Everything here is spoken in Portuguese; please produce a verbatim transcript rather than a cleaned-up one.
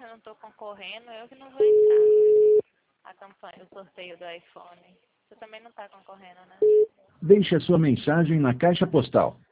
não estou concorrendo, eu que não vou entrar. A campanha, o sorteio do iPhone. Você também não está concorrendo, né? Deixe a sua mensagem na caixa postal